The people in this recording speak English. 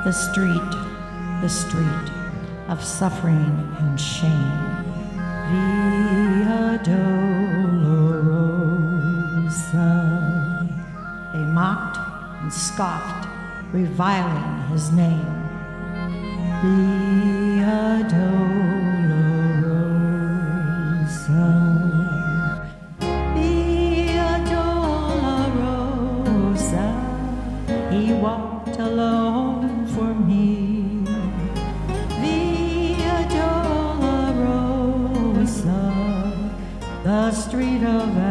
the street of suffering and shame. Via Dolorosa. They mocked and scoffed, reviling his name. Via Dolorosa. Via Dolorosa. He walked alone for me. Via Dolorosa, the street of